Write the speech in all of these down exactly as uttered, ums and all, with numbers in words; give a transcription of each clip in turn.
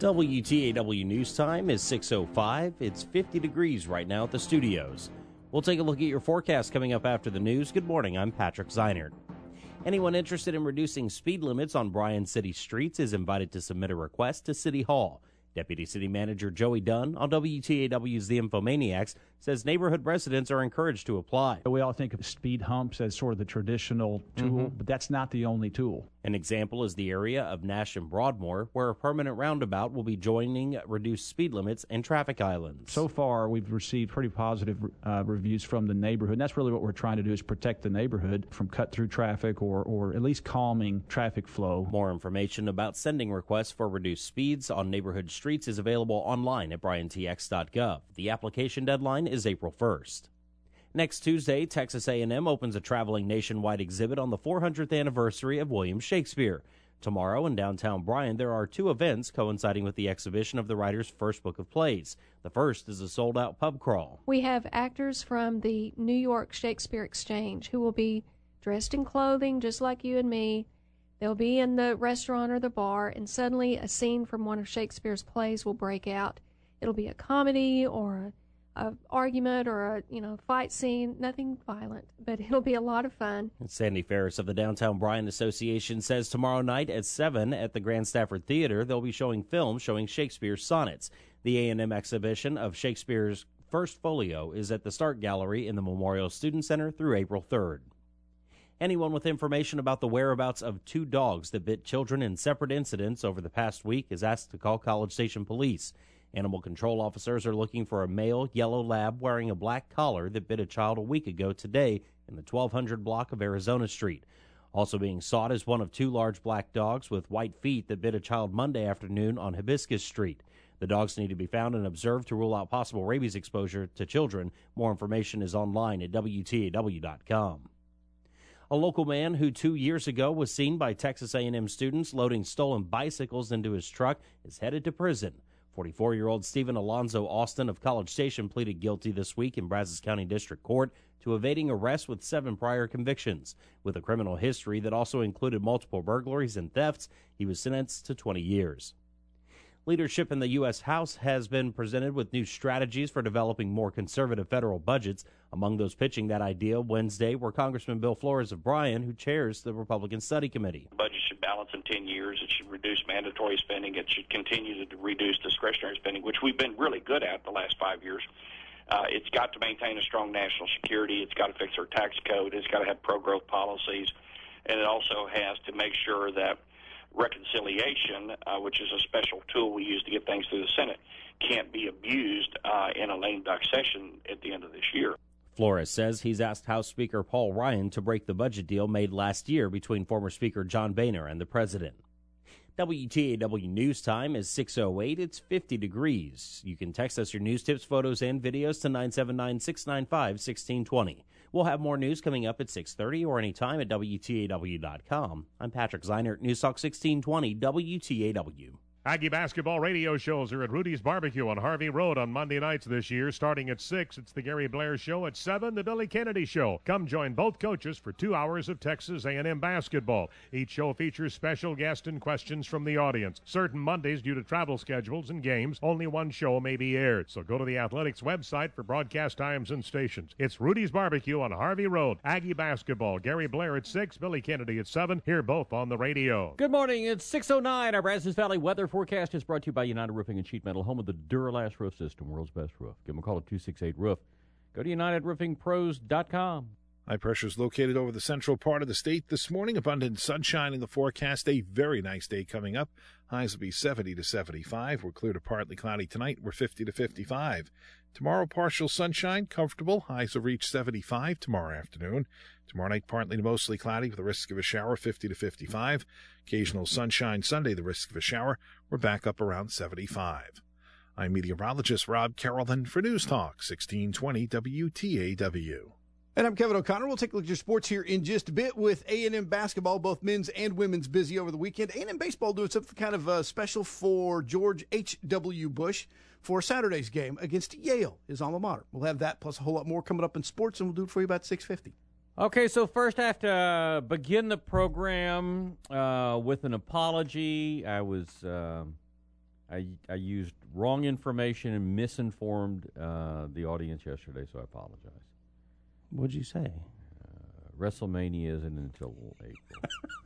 W T A W News Time is six oh five. It's fifty degrees right now at the studios. We'll take a look at your forecast coming up after the news. Good morning, I'm Patrick Zeinert. Anyone interested in reducing speed limits on Bryan City streets is invited to submit a request to City Hall. Deputy City Manager Joey Dunn on W T A W's The Infomaniacs says neighborhood residents are encouraged to apply. We all think of speed humps as sort of the traditional tool, mm-hmm. but that's not the only tool. An example is the area of Nash and Broadmoor, where a permanent roundabout will be joining reduced speed limits and traffic islands. So far, we've received pretty positive uh, reviews from the neighborhood, and that's really what we're trying to do is protect the neighborhood from cut-through traffic or, or at least calming traffic flow. More information about sending requests for reduced speeds on neighborhood streets is available online at bryan t x dot gov. The application deadline is April first. Next Tuesday, Texas A and M opens a traveling nationwide exhibit on the four hundredth anniversary of William Shakespeare. Tomorrow in downtown Bryan, there are two events coinciding with the exhibition of the writer's first book of plays. The first is a sold-out pub crawl. We have actors from the New York Shakespeare Exchange who will be dressed in clothing just like you and me. They'll be in the restaurant or the bar, and suddenly a scene from one of Shakespeare's plays will break out. It'll be a comedy or a a argument or a you know fight scene, nothing violent, but it'll be a lot of fun. And Sandy Ferris of the Downtown Bryan Association says tomorrow night at seven at the Grand Stafford Theater, they'll be showing films showing Shakespeare's sonnets. The A and M exhibition of Shakespeare's first folio is at the Start Gallery in the Memorial Student Center through April third. Anyone with information about the whereabouts of two dogs that bit children in separate incidents over the past week is asked to call College Station Police. Animal control officers are looking for a male yellow lab wearing a black collar that bit a child a week ago today in the twelve hundred block of Arizona Street. Also being sought is one of two large black dogs with white feet that bit a child Monday afternoon on Hibiscus Street. The dogs need to be found and observed to rule out possible rabies exposure to children. More information is online at W T A W dot com. A local man who two years ago was seen by Texas A and M students loading stolen bicycles into his truck is headed to prison. forty-four-year-old Stephen Alonzo Austin of College Station pleaded guilty this week in Brazos County District Court to evading arrest with seven prior convictions. With a criminal history that also included multiple burglaries and thefts, he was sentenced to twenty years. Leadership in the U S House has been presented with new strategies for developing more conservative federal budgets. Among those pitching that idea Wednesday were Congressman Bill Flores of Bryan, who chairs the Republican Study Committee. The budget should balance in ten years. It should reduce mandatory spending. It should continue to reduce discretionary spending, which we've been really good at the last five years. Uh, it's got to maintain a strong national security. It's got to fix our tax code. It's got to have pro-growth policies. And it also has to make sure that reconciliation, uh, which is a special tool we use to get things through the Senate, can't be abused uh, in a lame duck session at the end of this year. Flores says he's asked House Speaker Paul Ryan to break the budget deal made last year between former Speaker John Boehner and the president. W T A W News Time is six oh eight. It's fifty degrees. You can text us your news tips, photos, and videos to nine seven nine, six nine five, one six two zero. We'll have more news coming up at six thirty or anytime at W T A W dot com. I'm Patrick Zeinert, News Talk sixteen twenty W T A W. Aggie basketball radio shows are at Rudy's Barbecue on Harvey Road on Monday nights this year. Starting at six, it's the Gary Blair Show. At seven, the Billy Kennedy Show. Come join both coaches for two hours of Texas A and M basketball. Each show features special guests and questions from the audience. Certain Mondays, due to travel schedules and games, only one show may be aired. So go to the Athletics website for broadcast times and stations. It's Rudy's Barbecue on Harvey Road. Aggie basketball. Gary Blair at six, Billy Kennedy at seven. Hear both on the radio. Good morning. It's six oh nine. Our Brazos Valley weather forecast is brought to you by United Roofing and Sheet Metal, home of the Duralast Roof System, world's best roof. Give them a call at two six eight roof. Go to united roofing pros dot com. High pressure is located over the central part of the state this morning. Abundant sunshine in the forecast. A very nice day coming up. Highs will be seventy to seventy-five. We're clear to partly cloudy tonight. We're fifty to fifty-five. Tomorrow, partial sunshine, comfortable. Highs will reach seventy-five tomorrow afternoon. Tomorrow night, partly to mostly cloudy with a risk of a shower, fifty to fifty-five. Occasional sunshine Sunday, the risk of a shower. We're back up around seventy-five. I'm meteorologist Rob Carrollton for News Talk sixteen twenty W T A W. And I'm Kevin O'Connor. We'll take a look at your sports here in just a bit with A and M basketball, both men's and women's busy over the weekend. A and M baseball doing something kind of uh, special for George H W. Bush for Saturday's game against Yale, his alma mater. We'll have that plus a whole lot more coming up in sports, and we'll do it for you about six fifty. Okay, so first I have to begin the program uh, with an apology. I was uh, I, I used wrong information and misinformed uh, the audience yesterday, so I apologize. What'd you say? Uh, WrestleMania isn't until April.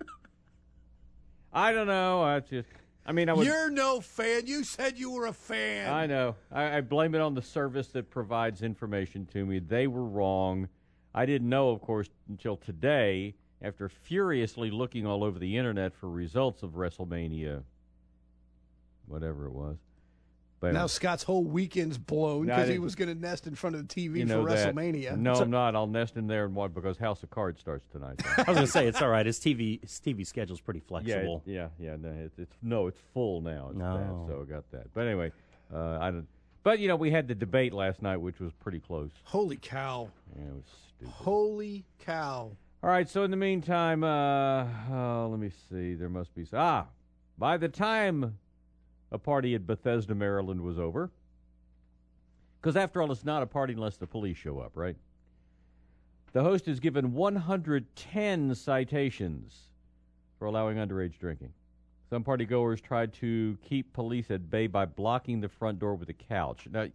I don't know. I just, I mean, I would. You're no fan. You said you were a fan. I know. I, I blame it on the service that provides information to me. They were wrong. I didn't know, of course, until today, after furiously looking all over the internet for results of WrestleMania, whatever it was. But now Scott's whole weekend's blown because he didn't- was going to nest in front of the T V you know for that. WrestleMania. No, So- I'm not. I'll nest in there and what because House of Cards starts tonight. I was going to say, it's all right. His T V his T V schedule's pretty yeah, it- flexible. yeah, yeah. No, it's, it's no, it's full now. It's No. bad, so I got that. But anyway, uh, I don't. But you know, we had the debate last night, which was pretty close. Holy cow. Yeah, it was stupid. Holy cow. All right, so in the meantime, uh, uh, let me see. There must be... Ah, by the time a party at Bethesda, Maryland was over, because after all, it's not a party unless the police show up, right? The host is given one hundred ten citations for allowing underage drinking. Some partygoers tried to keep police at bay by blocking the front door with a couch. Now,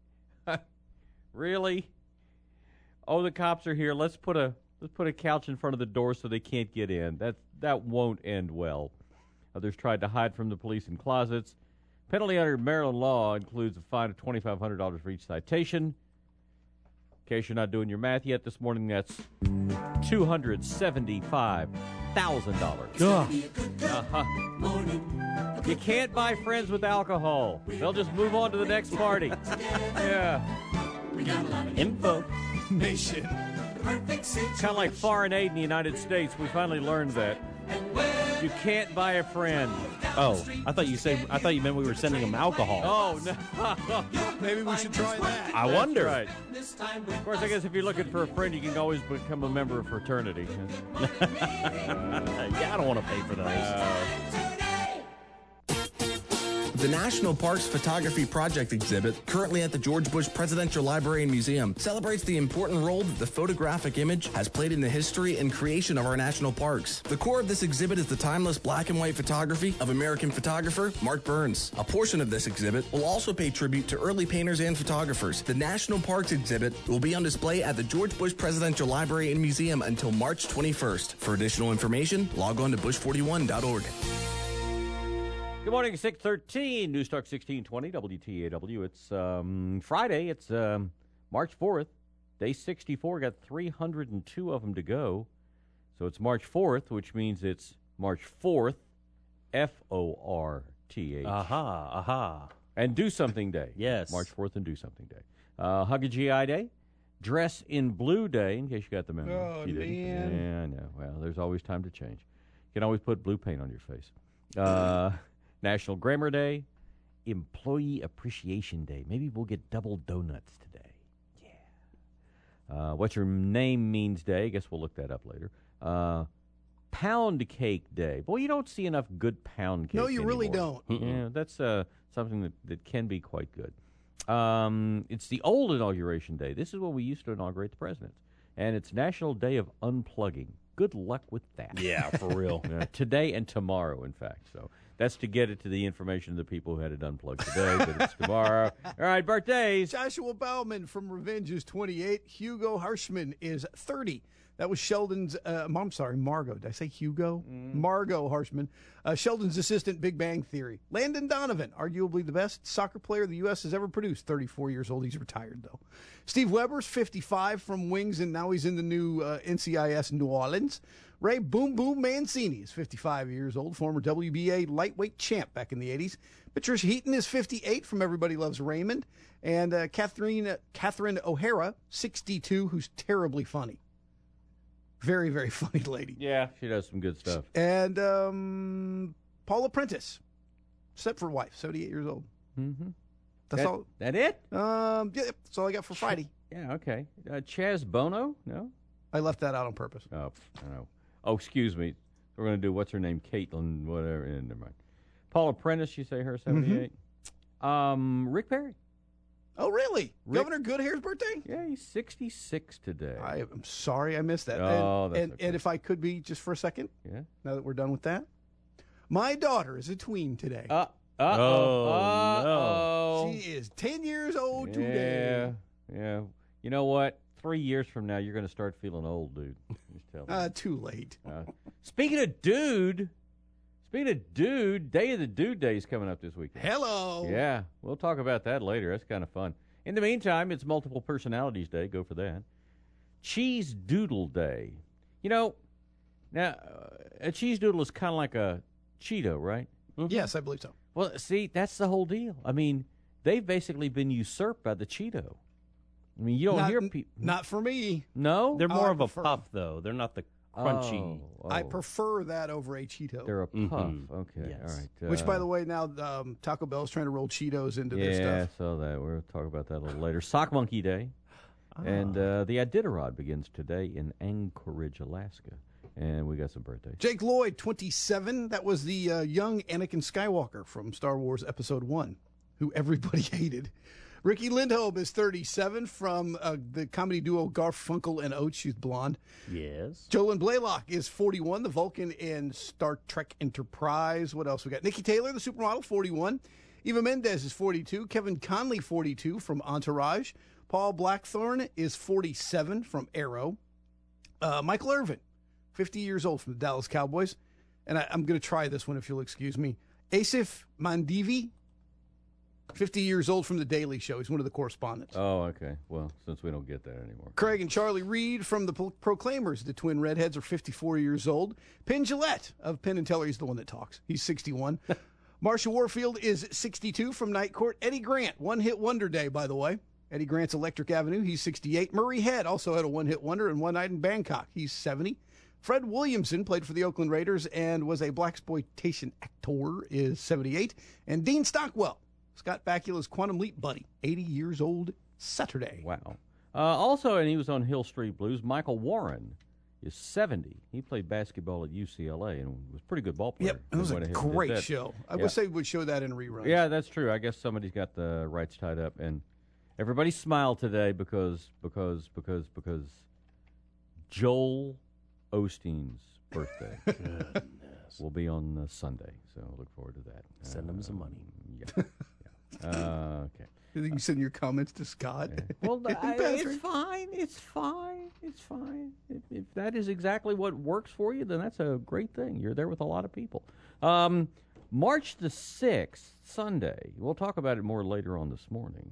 really? Oh, the cops are here. Let's put a... Let's put a couch in front of the door so they can't get in. That that won't end well. Others tried to hide from the police in closets. Penalty under Maryland law includes a fine of twenty-five hundred dollars for each citation. In case you're not doing your math yet this morning, that's two hundred seventy-five thousand dollars. Uh-huh. You can't buy friends with alcohol. They'll just move on to the next party. Yeah. Info. Nation. Kind of like foreign aid in the United States. We finally learned that. You can't buy a friend. Oh, I thought you said. I thought you meant we were sending them alcohol. Oh, no. Maybe we should try that. I wonder. Right. Of course, I guess if you're looking for a friend, you can always become a member of fraternity. Yeah, I don't want to pay for those. Uh, The National Parks Photography Project exhibit, currently at the George Bush Presidential Library and Museum, celebrates the important role that the photographic image has played in the history and creation of our national parks. The core of this exhibit is the timeless black and white photography of American photographer Mark Burns. A portion of this exhibit will also pay tribute to early painters and photographers. The National Parks exhibit will be on display at the George Bush Presidential Library and Museum until March twenty-first. For additional information, log on to bush forty-one dot org. Good morning, six thirteen, News Talk sixteen twenty, W T A W. It's um, Friday. It's um, March fourth, day sixty-four. Got three hundred two of them to go. So it's March fourth, which means it's March fourth, F O R T H. Aha, aha. And Do Something Day. Yes. March fourth and Do Something Day. Uh, Hug a G I Day. Dress in Blue Day, in case you got the memo. Oh, You didn't. man. Yeah, I know. Well, there's always time to change. You can always put blue paint on your face. Uh, National Grammar Day. Employee Appreciation Day. Maybe we'll get double donuts today. Yeah. Uh, What's Your Name Means Day. I guess we'll look that up later. Uh, Pound Cake Day. Boy, you don't see enough good pound cake No, you really anymore. don't. Yeah, that's uh, something that, that can be quite good. Um, it's the old Inauguration Day. This is when we used to inaugurate the presidents. And it's National Day of Unplugging. Good luck with that. Yeah, for real. Uh, today and tomorrow, in fact. So that's to get it to the information of the people who had it unplugged today, but it's tomorrow. All right, birthdays. Joshua Bauman from Revenge is twenty-eight. Hugo Harshman is thirty. That was Sheldon's, uh, I'm sorry, Margot. Did I say Hugo? Mm. Margot Harshman. Uh, Sheldon's assistant, Big Bang Theory. Landon Donovan, arguably the best soccer player the U S has ever produced. thirty-four years old. He's retired, though. Steve Weber's fifty-five from Wings, and now he's in the new uh, N C I S New Orleans. Ray Boom Boom Mancini is fifty-five years old, former W B A lightweight champ back in the eighties. Patricia Heaton is fifty-eight from Everybody Loves Raymond. And uh, Catherine, uh, Catherine O'Hara, sixty-two, who's terribly funny. Very, very funny lady. Yeah, she does some good stuff. And um, Paula Prentice, Stepford wife, seventy-eight years old. Mm-hmm. That's that, all. That it? Um, yeah, that's all I got for Friday. Yeah, okay. Uh, Chaz Bono? No? I left that out on purpose. Oh, I know. Oh, excuse me. We're going to do, what's her name? Caitlin, whatever. Eh, never mind. Paula Prentice, you say her, seventy-eight? Mm-hmm. Um, Rick Perry. Oh, really? Rick, Governor Goodhair's birthday? Yeah, he's sixty-six today. I am sorry I missed that. Oh, and, that's and, okay. and if I could be just for a second, Yeah. now that we're done with that. My daughter is a tween today. Uh, Uh-oh. Oh, Uh-oh. She is ten years old Yeah, today. yeah. You know what? Three years from now, you're going to start feeling old, dude. Just tell me. Uh, too late. Uh, speaking of dude, speaking of dude, Day of the Dude Day is coming up this weekend. Hello. Yeah, we'll talk about that later. That's kind of fun. In the meantime, it's Multiple Personalities Day. Go for that. Cheese Doodle Day. You know, now, uh, a cheese doodle is kind of like a Cheeto, right? Mm-hmm. Yes, I believe so. Well, see, that's the whole deal. I mean, they've basically been usurped by the Cheeto. I mean, you don't not, hear people. Not for me. No? They're more I of prefer- a puff, though. They're not the crunchy. Oh, oh. I prefer that over a Cheeto. They're a puff. Mhm. Okay, Yes. all right. Uh, Which, by the way, now um, Taco Bell's trying to roll Cheetos into yeah, their I stuff. saw that. We'll talk about that a little later. Sock Monkey Day. And uh, the Iditarod begins today in Anchorage, Alaska. And we got some birthdays. Jake Lloyd, twenty-seven. That was the uh, young Anakin Skywalker from Star Wars Episode one, who everybody hated. Ricky Lindholm is thirty-seven, from uh, the comedy duo Garfunkel and Oates. She's blonde. Yes. Jolyn Blaylock is forty-one, the Vulcan in Star Trek Enterprise. What else we got? Nikki Taylor, the supermodel, forty-one. Eva Mendes is forty-two. Kevin Conley, forty-two, from Entourage. Paul Blackthorne is forty-seven, from Arrow. Uh, Michael Irvin, fifty years old, from the Dallas Cowboys. And I, I'm going to try this one if you'll excuse me. Asif Mandivi, fifty years old, from The Daily Show. He's one of the correspondents. Oh, okay. Well, since we don't get that anymore. Craig and Charlie Reed from the Pro- Proclaimers, the twin redheads, are fifty-four years old. Penn Jillette of Penn and Teller, he's the one that talks. He's sixty-one. Marsha Warfield is sixty-two, from Night Court. Eddie Grant, one-hit wonder day, by the way. Eddie Grant's Electric Avenue, he's sixty-eight. Murray Head also had a one-hit wonder in One Night in Bangkok. He's seventy. Fred Williamson played for the Oakland Raiders and was a blaxploitation actor, is seventy-eight. And Dean Stockwell, Scott Bakula's Quantum Leap buddy, eighty years old Saturday. Wow. Uh, also, and he was on Hill Street Blues, Michael Warren is seventy. He played basketball at U C L A and was a pretty good ball player. Yep, it was Went a ahead and did great that. show. I Yeah. wish they would show that in reruns. Yeah, that's true. I guess somebody's got the rights tied up, and everybody smiled today because because because because Joel Osteen's birthday will be on uh, Sunday, so look forward to that. Send him some Um, money. Yeah. yeah. Uh, okay. You think you send your comments to Scott? Well, I, Patrick. it's fine. It's fine. It's fine. If, if that is exactly what works for you, then that's a great thing. You're there with a lot of people. Um, March the sixth, Sunday. We'll talk about it more later on this morning.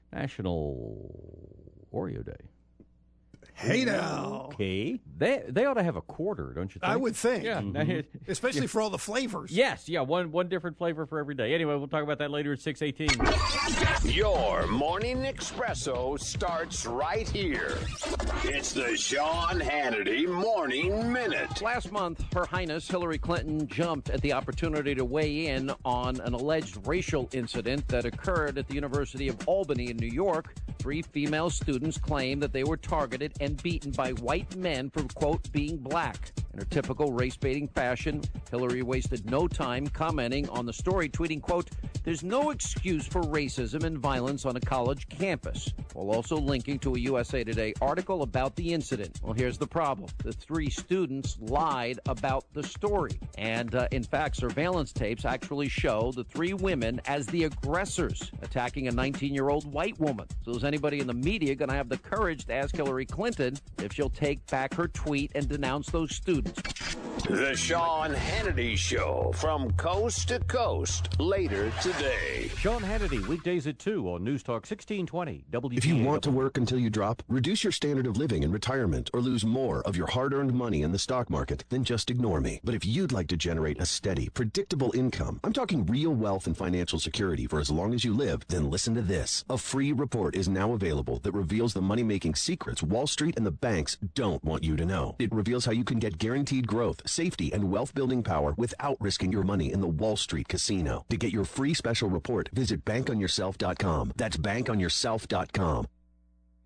National Oreo Day. Hey now. Okay. They they ought to have a quarter, don't you think? I would think. Yeah. Especially for all the flavors. Yes, yeah, one one different flavor for every day. Anyway, we'll talk about that later at six eighteen. Your morning espresso starts right here. It's the Sean Hannity Morning Minute. Last month, Her Highness Hillary Clinton jumped at the opportunity to weigh in on an alleged racial incident that occurred at the University of Albany in New York. Three female students claim that they were targeted and beaten by white men for, quote, being black. In her typical race-baiting fashion, Hillary wasted no time commenting on the story, tweeting, quote, "There's no excuse for racism and violence on a college campus," while also linking to a U S A Today article about the incident. Well, here's the problem. The three students lied about the story. And, uh, in fact, surveillance tapes actually show the three women as the aggressors attacking a nineteen-year-old white woman. So is anybody in the media going to have the courage to ask Hillary Clinton if she'll take back her tweet and denounce those students? The Sean Hannity Show from coast to coast later today. Sean Hannity, weekdays at two on News Talk sixteen twenty W P A. If you want to work until you drop, reduce your standard of living in retirement, or lose more of your hard-earned money in the stock market, then just ignore me. But if you'd like to generate a steady, predictable income, I'm talking real wealth and financial security for as long as you live, then listen to this. A free report is now available that reveals the money-making secrets Wall Street and the banks don't want you to know. It reveals how you can get guaranteed growth, safety, and wealth-building power without risking your money in the Wall Street casino. To get your free special report, visit bank on yourself dot com. That's bank on yourself dot com.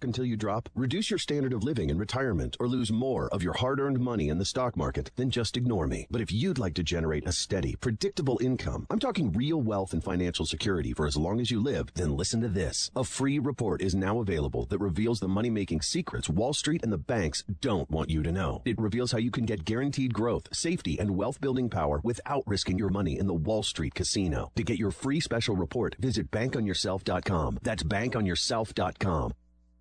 until you drop? Reduce your standard of living in retirement or lose more of your hard-earned money in the stock market? Then just ignore me. But if you'd like to generate a steady, predictable income, I'm talking real wealth and financial security for as long as you live, then listen to this. A free report is now available that reveals the money-making secrets Wall Street and the banks don't want you to know. It reveals how you can get guaranteed growth, safety, and wealth-building power without risking your money in the Wall Street casino. To get your free special report, visit bank on yourself dot com. That's bank on yourself dot com.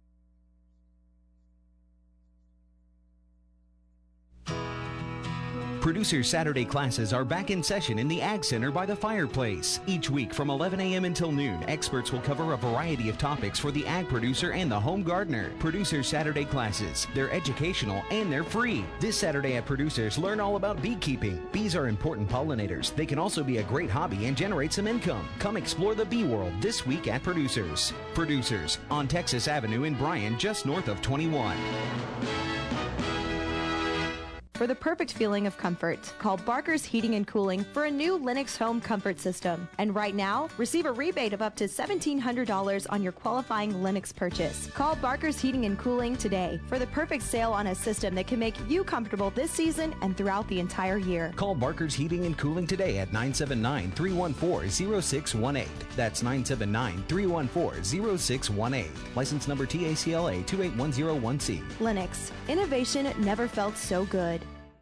Producer Saturday classes are back in session in the Ag Center by the fireplace. Each week from eleven a.m. until noon, experts will cover a variety of topics for the ag producer and the home gardener. Producer Saturday classes. They're educational and they're free. This Saturday at Producers, learn all about beekeeping. Bees are important pollinators. They can also be a great hobby and generate some income. Come explore the bee world this week at Producers. Producers on Texas Avenue in Bryan, just north of twenty-one. For the perfect feeling of comfort, call Barker's Heating and Cooling for a new Lennox home comfort system. And right now, receive a rebate of up to seventeen hundred dollars on your qualifying Lennox purchase. Call Barker's Heating and Cooling today for the perfect sale on a system that can make you comfortable this season and throughout the entire year. Call Barker's Heating and Cooling today at nine seven nine, three one four, zero six one eight. That's nine seven nine, three one four, zero six one eight. License number T A C L A two eight one zero one C. Lennox. Innovation never felt so good.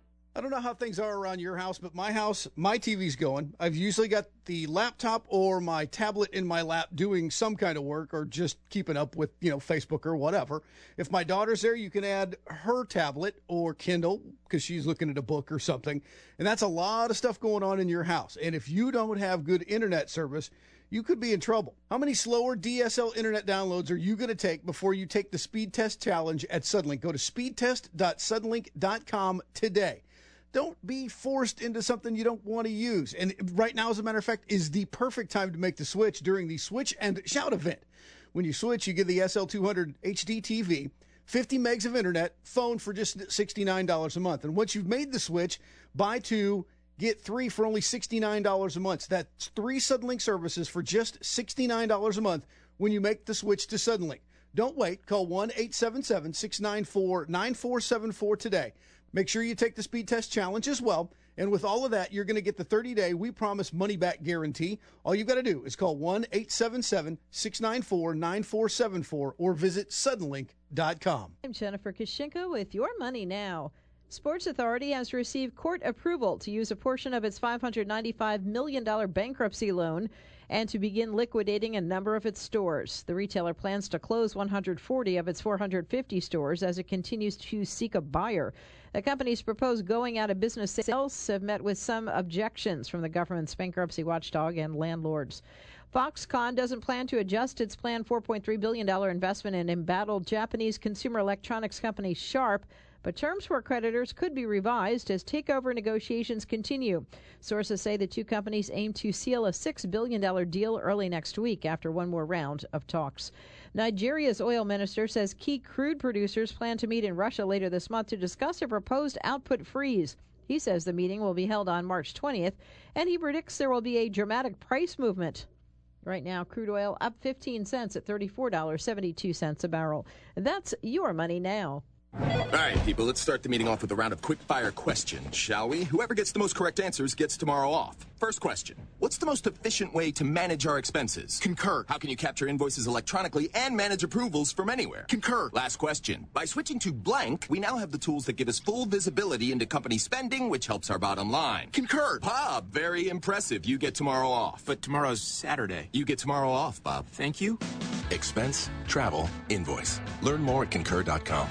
I don't know how things are around your house, but my house, my T V's going. I've usually got the laptop or my tablet in my lap doing some kind of work or just keeping up with, you know, Facebook or whatever. If my daughter's there, you can add her tablet or Kindle because she's looking at a book or something. And that's a lot of stuff going on in your house. And if you don't have good internet service, you could be in trouble. How many slower D S L internet downloads are you going to take before you take the speed test challenge at Suddenlink? Go to speed test dot suddenlink dot com today. Don't be forced into something you don't want to use. And right now, as a matter of fact, is the perfect time to make the switch during the Switch and Shout event. When you switch, you get the S L two hundred H D T V, fifty megs of internet, phone for just sixty-nine dollars a month. And once you've made the switch, buy two, get three for only sixty-nine dollars a month. That's three Suddenlink services for just sixty-nine dollars a month when you make the switch to Suddenlink. Don't wait. Call one eight seven seven, six nine four, nine four seven four today. Make sure you take the speed test challenge as well. And with all of that, you're going to get the thirty-day We Promise money-back guarantee. All you've got to do is call one eight seven seven, six nine four, nine four seven four or visit suddenlink dot com. I'm Jennifer Kashinka with Your Money Now. Sports Authority has received court approval to use a portion of its five hundred ninety-five million dollars bankruptcy loan and to begin liquidating a number of its stores. The retailer plans to close one hundred forty of its four hundred fifty stores as it continues to seek a buyer. The company's proposed going out of business sales have met with some objections from the government's bankruptcy watchdog and landlords. Foxconn doesn't plan to adjust its planned four point three billion dollars investment in embattled Japanese consumer electronics company Sharp, but terms for creditors could be revised as takeover negotiations continue. Sources say the two companies aim to seal a six billion dollars deal early next week after one more round of talks. Nigeria's oil minister says key crude producers plan to meet in Russia later this month to discuss a proposed output freeze. He says the meeting will be held on March twentieth, and he predicts there will be a dramatic price movement. Right now, crude oil up fifteen cents at thirty-four dollars and seventy-two cents a barrel. That's Your Money Now. All right, people, let's start the meeting off with a round of quick-fire questions, shall we? Whoever gets the most correct answers gets tomorrow off. First question. What's the most efficient way to manage our expenses? Concur. How can you capture invoices electronically and manage approvals from anywhere? Concur. Last question. By switching to blank, we now have the tools that give us full visibility into company spending, which helps our bottom line. Concur. Bob, very impressive. You get tomorrow off. But tomorrow's Saturday. You get tomorrow off, Bob. Thank you. Expense, travel, invoice. Learn more at concur dot com.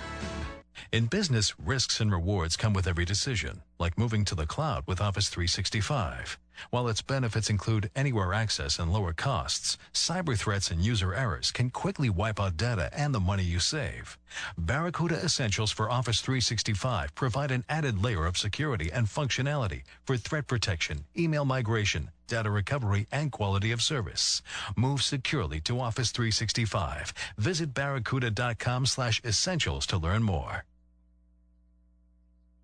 In business, risks and rewards come with every decision, like moving to the cloud with Office three sixty-five. While its benefits include anywhere access and lower costs, cyber threats and user errors can quickly wipe out data and the money you save. Barracuda Essentials for Office three sixty-five provide an added layer of security and functionality for threat protection, email migration, data recovery, and quality of service. Move securely to Office three sixty-five. Visit barracuda dot com slash essentials to learn more.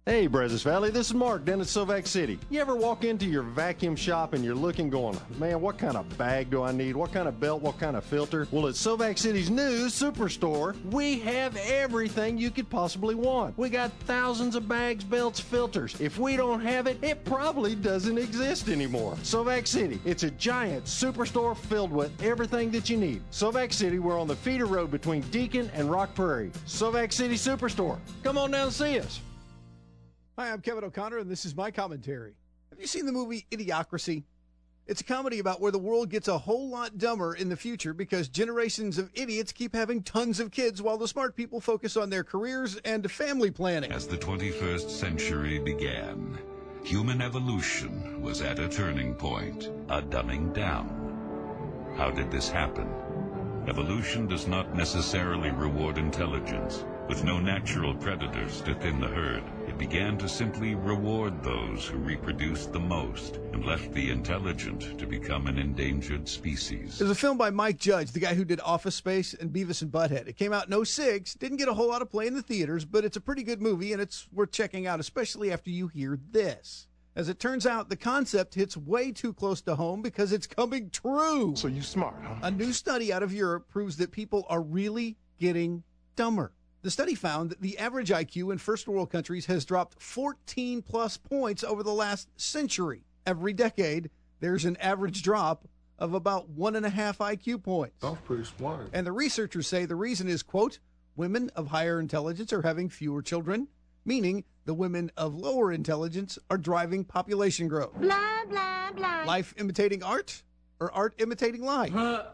Hey, Brazos Valley, this is Mark down at Sovac City. You ever walk into your vacuum shop and you're looking going, man, what kind of bag do I need? What kind of belt? What kind of filter? Well, at Sovac City's new Superstore, we have everything you could possibly want. We got thousands of bags, belts, filters. If we don't have it, it probably doesn't exist anymore. Sovac City, it's a giant Superstore filled with everything that you need. Sovac City, we're on the feeder road between Deacon and Rock Prairie. Sovac City Superstore. Come on down and see us. Hi, I'm Kevin O'Connor, and this is my commentary. Have you seen the movie Idiocracy? It's a comedy about where the world gets a whole lot dumber in the future because generations of idiots keep having tons of kids while the smart people focus on their careers and family planning. As the twenty-first century began, human evolution was at a turning point, a dumbing down. How did this happen? Evolution does not necessarily reward intelligence. With no natural predators to thin the herd, it began to simply reward those who reproduced the most and left the intelligent to become an endangered species. There's a film by Mike Judge, the guy who did Office Space and Beavis and Butthead. It came out in oh six, didn't get a whole lot of play in the theaters, but it's a pretty good movie and it's worth checking out, especially after you hear this. As it turns out, the concept hits way too close to home because it's coming true. So you smart, huh? A new study out of Europe proves that people are really getting dumber. The study found that the average I Q in first world countries has dropped fourteen plus points over the last century. Every decade, there's an average drop of about one and a half I Q points. That's pretty smart. And the researchers say the reason is, quote, women of higher intelligence are having fewer children, meaning the women of lower intelligence are driving population growth. Blah, blah, blah. Life imitating art? Or art imitating life?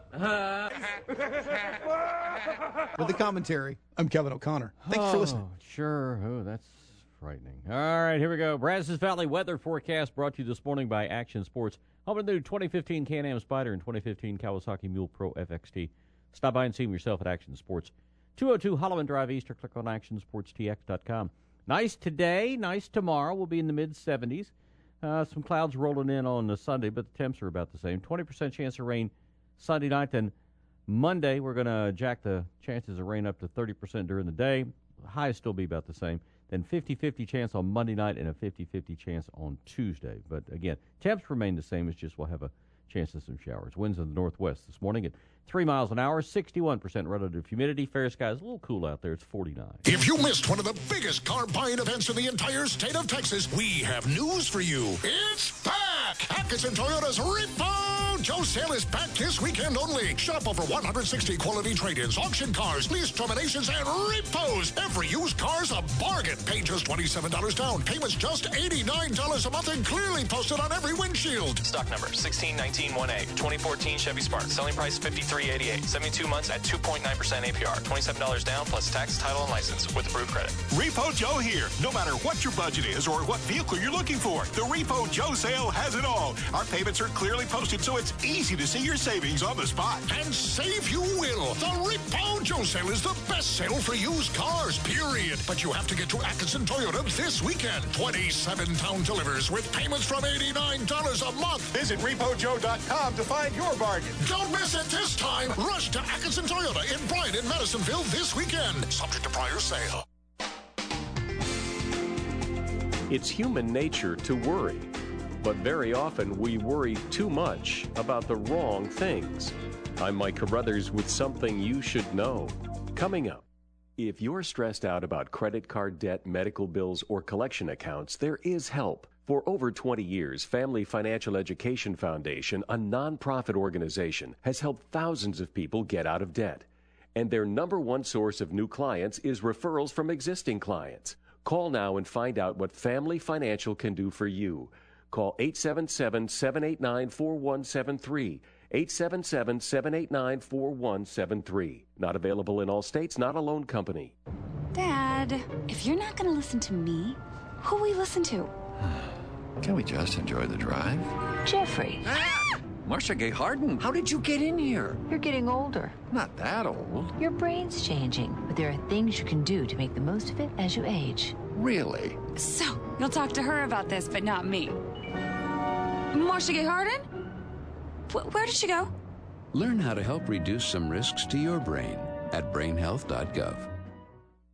With the commentary, I'm Kevin O'Connor. Thanks oh, for listening. Sure. Oh, that's frightening. All right, here we go. Brazos Valley weather forecast brought to you this morning by Action Sports. Home of the new twenty fifteen Can-Am Spyder and twenty fifteen Kawasaki Mule Pro F X T. Stop by and see them yourself at Action Sports. two oh two Holloman Drive East or click on action sports t x dot com. Nice today, nice tomorrow. We'll be in the mid seventies. Uh, some clouds rolling in on the Sunday, but the temps are about the same. twenty percent chance of rain Sunday night. Then Monday, we're going to jack the chances of rain up to thirty percent during the day. The highs still be about the same. Then fifty-fifty chance on Monday night and a fifty-fifty chance on Tuesday. But again, temps remain the same. It's just we'll have a chance of some showers. Winds in the northwest this morning at three miles an hour, sixty-one percent relative humidity. Fair skies, a little cool out there. It's forty-nine. If you missed one of the biggest car buying events in the entire state of Texas, we have news for you. It's back! Atkinson Toyota's Repo Joe sale is back this weekend only. Shop over one hundred sixty quality trade-ins, auction cars, lease terminations, and repos. Every used car's a bargain. Pay just twenty-seven dollars down. Payments just eighty-nine dollars a month and clearly posted on every windshield. Stock number sixteen nineteen one A. twenty fourteen Chevy Spark. Selling price fifty-three eighty-eight. seventy-two months at two point nine percent A P R. twenty-seven dollars down plus tax, title, and license with approved credit. Repo Joe here. No matter what your budget is or what vehicle you're looking for, the Repo Joe sale has it all. Our payments are clearly posted, so it's easy to see your savings on the spot. And save you will. The Repo Joe sale is the best sale for used cars, period. But you have to get to Atkinson Toyota this weekend. twenty-seven town delivers with payments from eighty-nine dollars a month. Visit repo joe dot com to find your bargain. Don't miss it this time. Rush to Atkinson Toyota in Bryan and Madisonville this weekend. Subject to prior sale. It's human nature to worry, but very often we worry too much about the wrong things. I'm Mike Carruthers with something you should know. Coming up, if you're stressed out about credit card debt, medical bills, or collection accounts, there is help. For over twenty years, Family Financial Education Foundation, a nonprofit organization, has helped thousands of people get out of debt. And their number one source of new clients is referrals from existing clients. Call now and find out what Family Financial can do for you. Call eight seven seven, seven eight nine, four one seven three. eight seven seven, seven eight nine, four one seven three. Not available in all states, not a loan company. Dad, if you're not going to listen to me, who will we listen to? Can we just enjoy the drive? Jeffrey. Ah! Marcia Gay Harden, how did you get in here? You're getting older. Not that old. Your brain's changing, but there are things you can do to make the most of it as you age. Really? So, you'll talk to her about this, but not me. Marcia Gay Harden? W- where did she go? Learn how to help reduce some risks to your brain at brain health dot gov.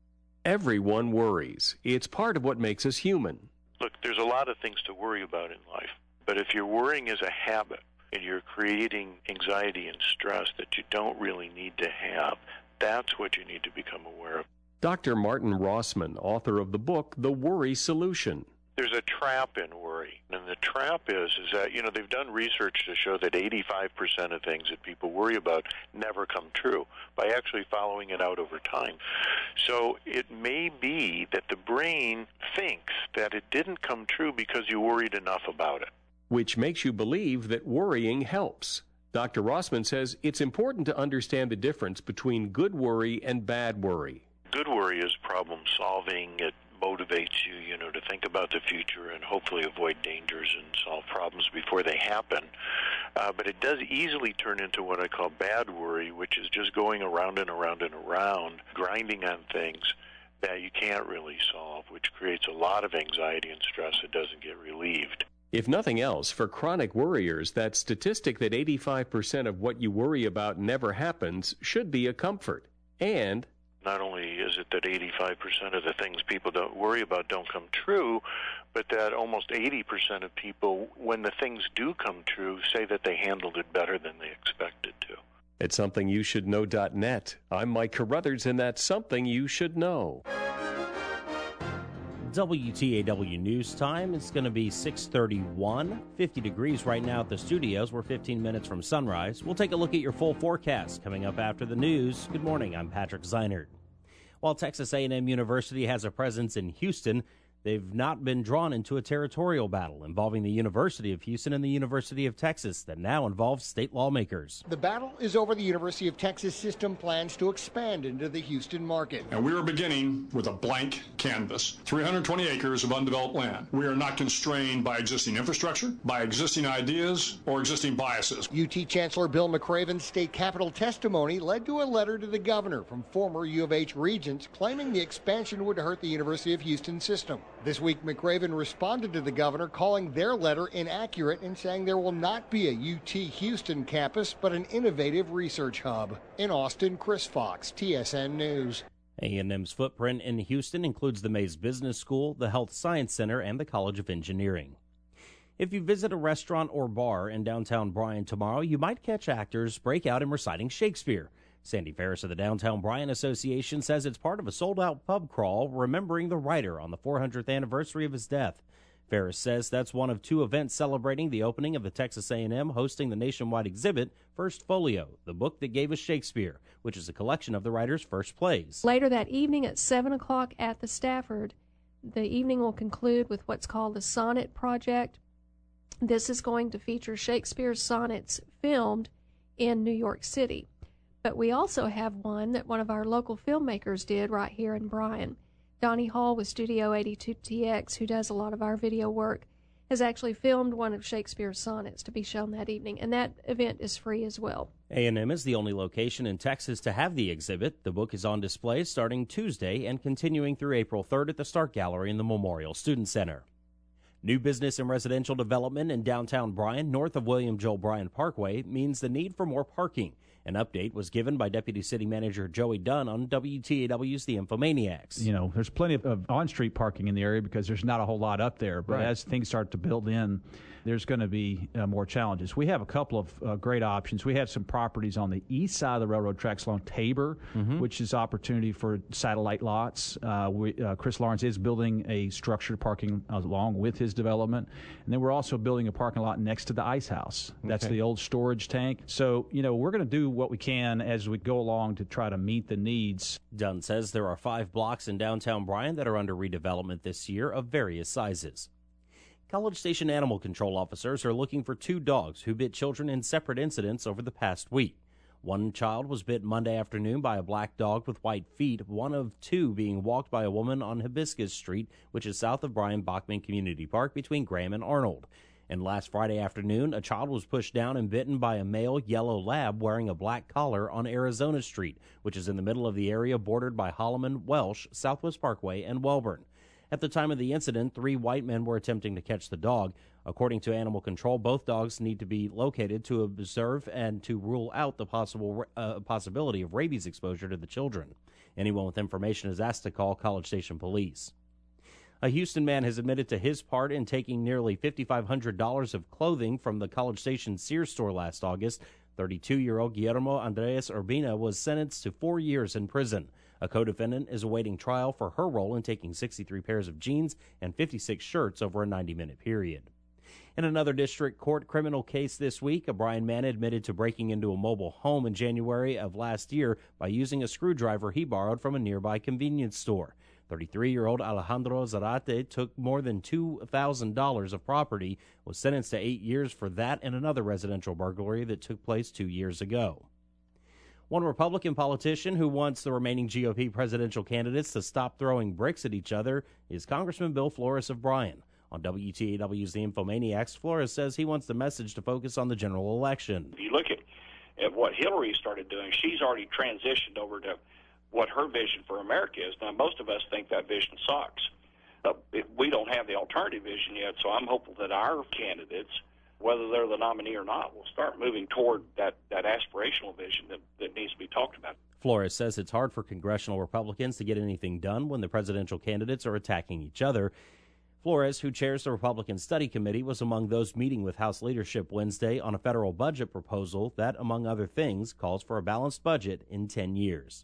Everyone worries. It's part of what makes us human. Look, there's a lot of things to worry about in life, but if you're worrying as a habit and you're creating anxiety and stress that you don't really need to have, that's what you need to become aware of. Doctor Martin Rossman, author of the book, The Worry Solution. There's a trap in worry, and the trap is is that, you know, they've done research to show that eighty-five percent of things that people worry about never come true by actually following it out over time. So it may be that the brain thinks that it didn't come true because you worried enough about it. Which makes you believe that worrying helps. Doctor Rossman says it's important to understand the difference between good worry and bad worry. Good worry is problem solving. It motivates you, you know, to think about the future and hopefully avoid dangers and solve problems before they happen. Uh, but it does easily turn into what I call bad worry, which is just going around and around and around, grinding on things that you can't really solve, which creates a lot of anxiety and stress that doesn't get relieved. If nothing else, for chronic worriers, that statistic that eighty-five percent of what you worry about never happens should be a comfort. And not only is it that eighty-five percent of the things people don't worry about don't come true, but that almost eighty percent of people, when the things do come true, say that they handled it better than they expected to. At something you should know dot net, I'm Mike Carruthers, and that's Something You Should Know. W T A W News Time. It's going to be six thirty-one, fifty degrees right now at the studios. We're fifteen minutes from sunrise. We'll take a look at your full forecast coming up after the news. Good morning, I'm Patrick Zeinert. While Texas A and M University has a presence in Houston, they've not been drawn into a territorial battle involving the University of Houston and the University of Texas that now involves state lawmakers. The battle is over the University of Texas system plans to expand into the Houston market. And we are beginning with a blank canvas, three hundred twenty acres of undeveloped land. We are not constrained by existing infrastructure, by existing ideas, or existing biases. U T Chancellor Bill McRaven's state capitol testimony led to a letter to the governor from former U of H regents claiming the expansion would hurt the University of Houston system. This week, McRaven responded to the governor, calling their letter inaccurate and saying there will not be a U T Houston campus, but an innovative research hub. In Austin, Chris Fox, T S N News. A and M's footprint in Houston includes the Mays Business School, the Health Science Center, and the College of Engineering. If you visit a restaurant or bar in downtown Bryan tomorrow, you might catch actors break out in reciting Shakespeare. Sandy Ferris of the Downtown Bryan Association says it's part of a sold-out pub crawl remembering the writer on the four hundredth anniversary of his death. Ferris says that's one of two events celebrating the opening of the Texas A and M hosting the nationwide exhibit First Folio, the book that gave us Shakespeare, which is a collection of the writer's first plays. Later that evening at seven o'clock at the Stafford, the evening will conclude with what's called the Sonnet Project. This is going to feature Shakespeare's sonnets filmed in New York City. But we also have one that one of our local filmmakers did right here in Bryan. Donnie Hall with Studio eighty-two T X, who does a lot of our video work, has actually filmed one of Shakespeare's sonnets to be shown that evening, and that event is free as well. A and M is the only location in Texas to have the exhibit. The book is on display starting Tuesday and continuing through April third at the Stark Gallery in the Memorial Student Center. New business and residential development in downtown Bryan, north of William Joel Bryan Parkway, means the need for more parking. An update was given by Deputy City Manager Joey Dunn on W T A W's The Infomaniacs. You know, there's plenty of, of on-street parking in the area because there's not a whole lot up there. But Right. as things start to build in, there's going to be uh, more challenges. We have a couple of uh, great options. We have some properties on the east side of the railroad tracks along Tabor, Mm-hmm. which is opportunity for satellite lots. Uh, we, uh, Chris Lawrence is building a structured parking along with his development. And then we're also building a parking lot next to the ice house. That's Okay. the old storage tank. So, you know, we're going to do what we can as we go along to try to meet the needs. Dunn says there are five blocks in downtown Bryan that are under redevelopment this year of various sizes. College Station animal control officers are looking for two dogs who bit children in separate incidents over the past week. One child was bit Monday afternoon by a black dog with white feet, one of two being walked by a woman on Hibiscus Street, which is south of Bryan Bachman Community Park between Graham and Arnold. And last Friday afternoon, a child was pushed down and bitten by a male yellow lab wearing a black collar on Arizona Street, which is in the middle of the area bordered by Holloman, Welsh, Southwest Parkway, and Welborn. At the time of the incident, three white men were attempting to catch the dog. According to Animal Control, both dogs need to be located to observe and to rule out the possible uh, possibility of rabies exposure to the children. Anyone with information is asked to call College Station Police. A Houston man has admitted to his part in taking nearly five thousand five hundred dollars of clothing from the College Station Sears store last August. thirty-two-year-old Guillermo Andres Urbina was sentenced to four years in prison. A co-defendant is awaiting trial for her role in taking sixty-three pairs of jeans and fifty-six shirts over a ninety-minute period. In another district court criminal case this week, a Bryan man admitted to breaking into a mobile home in January of last year by using a screwdriver he borrowed from a nearby convenience store. thirty-three-year-old Alejandro Zarate took more than two thousand dollars of property, was sentenced to eight years for that and another residential burglary that took place two years ago. One Republican politician who wants the remaining G O P presidential candidates to stop throwing bricks at each other is Congressman Bill Flores of Bryan. On W T A W's The Infomaniacs, Flores says he wants the message to focus on the general election. If you look at, at what Hillary started doing, she's already transitioned over to what her vision for America is. Now, most of us think that vision sucks. But we don't have the alternative vision yet, so I'm hopeful that our candidates, whether they're the nominee or not, will start moving toward that, that aspirational vision that, that needs to be talked about. Flores says it's hard for congressional Republicans to get anything done when the presidential candidates are attacking each other. Flores, who chairs the Republican Study Committee, was among those meeting with House leadership Wednesday on a federal budget proposal that, among other things, calls for a balanced budget in ten years.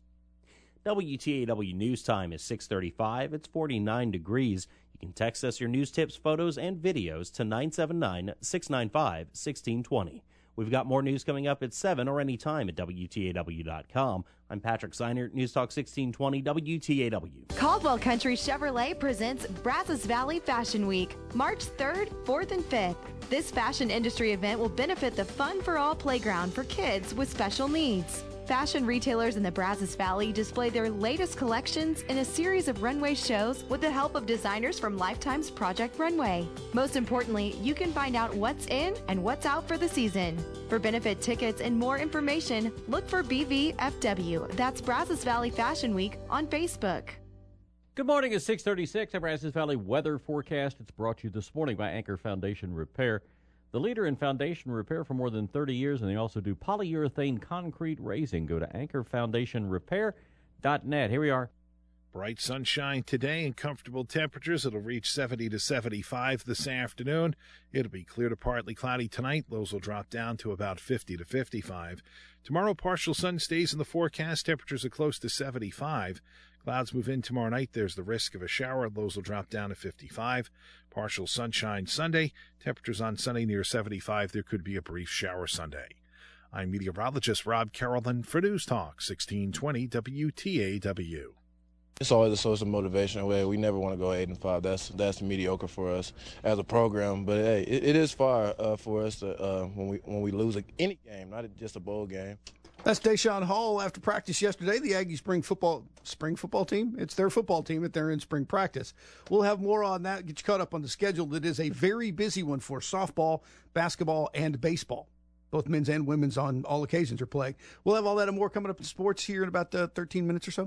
W T A W News Time is six thirty-five. It's forty-nine degrees. You can text us your news tips, photos, and videos to nine seven nine, six nine five, one six two zero. We've got more news coming up at seven or anytime at W T A W dot com. I'm Patrick Seinert, News Talk sixteen twenty W T A W. Caldwell Country Chevrolet presents Brazos Valley Fashion Week, March third, fourth, and fifth. This fashion industry event will benefit the Fun for All playground for kids with special needs. Fashion retailers in the Brazos Valley display their latest collections in a series of runway shows with the help of designers from Lifetime's Project Runway. Most importantly, you can find out what's in and what's out for the season. For benefit tickets and more information, look for B V F W. That's Brazos Valley Fashion Week on Facebook. Good morning. It's six thirty-six. Our Brazos Valley weather forecast. It's brought to you this morning by Anchor Foundation Repair, the leader in foundation repair for more than thirty years, and they also do polyurethane concrete raising. Go to anchor foundation repair dot net. Here we are. Bright sunshine today and comfortable temperatures. It'll reach seventy to seventy-five this afternoon. It'll be clear to partly cloudy tonight. Lows will drop down to about fifty to fifty-five. Tomorrow, partial sun stays in the forecast. Temperatures are close to seventy-five. Clouds move in tomorrow night. There's the risk of a shower. Lows will drop down to fifty-five. Partial sunshine Sunday. Temperatures on Sunday near seventy-five. There could be a brief shower Sunday. I'm meteorologist Rob Carrollton for News Talk sixteen twenty W T A W. It's always a source of motivation. Where we never want to go eight and five. That's that's mediocre for us as a program. But hey, it, it is far uh, for us to, uh, when we when we lose a, any game, not just a bowl game. That's Deshaun Hall after practice yesterday. The Aggie spring football spring football team. It's their football team that they're in spring practice. We'll have more on that. Get you caught up on the schedule. It is a very busy one for softball, basketball, and baseball. Both men's and women's on all occasions are playing. We'll have all that and more coming up in sports here in about uh, thirteen minutes or so.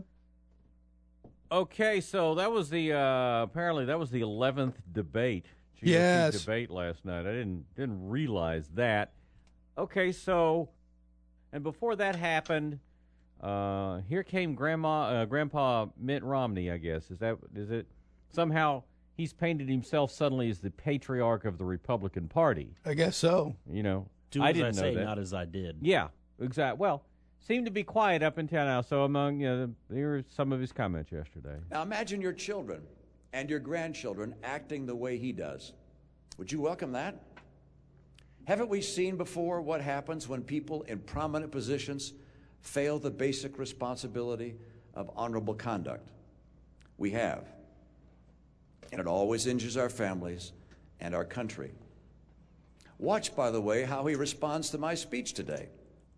Okay, so that was the uh, apparently that was the eleventh debate. G O P Yes, debate last night. I didn't didn't realize that. Okay, so and before that happened, uh, here came Grandma uh, Grandpa Mitt Romney. I guess is that is it somehow he's painted himself suddenly as the patriarch of the Republican Party. I guess so. You know, Do I as didn't I know say, that. not as I did. Yeah, exactly. Well. Seemed to be quiet up until now. So among you know, here are some of his comments yesterday. Now imagine your children and your grandchildren acting the way he does. Would you welcome that? Haven't we seen before what happens when people in prominent positions fail the basic responsibility of honorable conduct? We have. And it always injures our families and our country. Watch, by the way, how he responds to my speech today.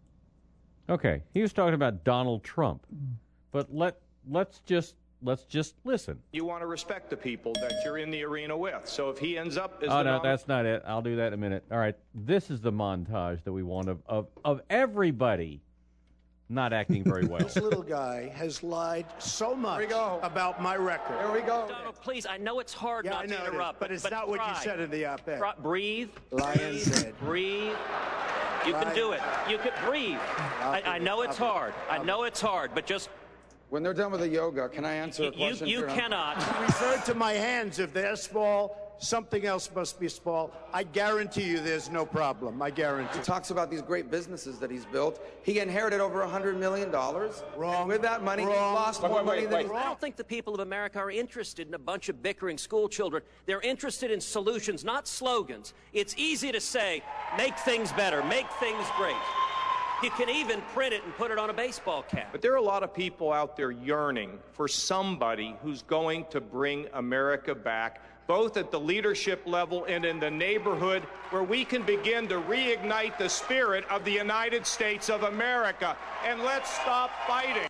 Okay, he was talking about Donald Trump, but let let's just let's just listen. You want to respect the people that you're in the arena with. So if he ends up as oh the no, nom- that's not it. I'll do that in a minute. All right, this is the montage that we want of of, of everybody not acting very well. This little guy has lied so much about my record. Here we go. Donald, please, I know it's hard Yeah, not I know to it is, interrupt, but it's not what you try. said in the op-ed. Try- breathe. Lions breathe, said. Breathe. You can Lions. do it. You can breathe. I, I know it's hard. I know it's hard, but just When they're done with the yoga, can I answer a You, question? you cannot. You referred to my hands. If they're small, something else must be small. I guarantee you there's no problem. I guarantee. He talks about these great businesses that he's built. He inherited over one hundred million dollars. Wrong. And with that money, Wrong. he lost Wait, more wait, money wait, than wait. he's I don't think the people of America are interested in a bunch of bickering school children. They're interested in solutions, not slogans. It's easy to say, make things better, make things great. You can even print it and put it on a baseball cap. But there are a lot of people out there yearning for somebody who's going to bring America back, both at the leadership level and in the neighborhood, where we can begin to reignite the spirit of the United States of America. And let's stop fighting.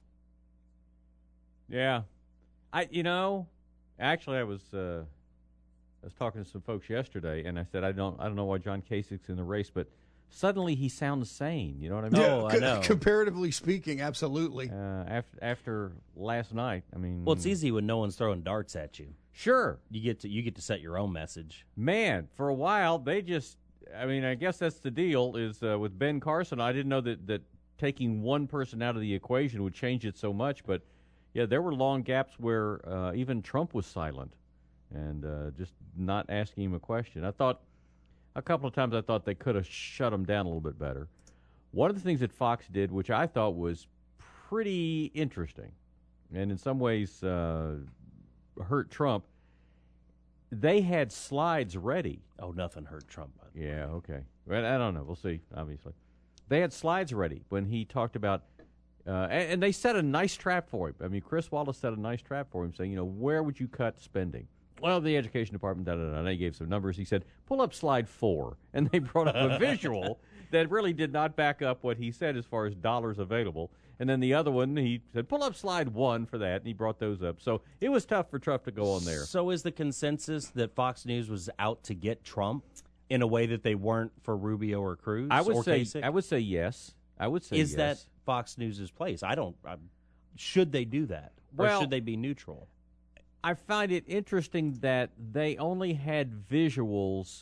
Yeah. I, you know, actually I was, uh, I was talking to some folks yesterday, and I said, I don't, I don't know why John Kasich's in the race, but suddenly he sounds sane. You know what I mean? Yeah, Oh, I co- know. Comparatively speaking, absolutely. Uh, after after last night, I mean, Well, it's easy when no one's throwing darts at you. Sure, You get to you get to set your own message. man. For a while, they just. I mean, I guess that's the deal. Is uh, with Ben Carson, I didn't know that that taking one person out of the equation would change it so much. But yeah, there were long gaps where uh, even Trump was silent and uh, just not asking him a question. I thought. A couple of times I thought they could have shut him down a little bit better. One of the things that Fox did, which I thought was pretty interesting, and in some ways uh, hurt Trump, they had slides ready. Oh, nothing hurt Trump. Yeah, okay. Well, I don't know. We'll see, obviously. They had slides ready when he talked about, uh, and, and they set a nice trap for him. I mean, Chris Wallace set a nice trap for him, saying, you know, where would you cut spending? Well, the education department, da, da, da, and they gave some numbers. He said, pull up slide four. And they brought up a visual that really did not back up what he said as far as dollars available. And then the other one, he said, pull up slide one for that, and he brought those up. So it was tough for Trump to go on there. So is the consensus that Fox News was out to get Trump in a way that they weren't for Rubio or Cruz? I would or say Kasich? I would say yes. I would say Is yes. that Fox News' place? I don't. I, should they do that, or Well, should they be neutral? I find it interesting that they only had visuals